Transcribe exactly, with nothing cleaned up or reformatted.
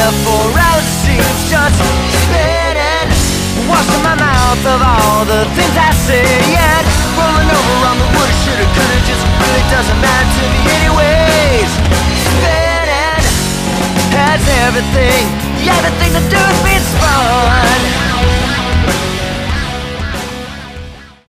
up four hours of sleep, just spinning, washing my mouth of all the things I say, and rolling over on the woulda, shoulda, coulda, just really doesn't matter to me anyways. Spinning has everything, everything to do with being spun.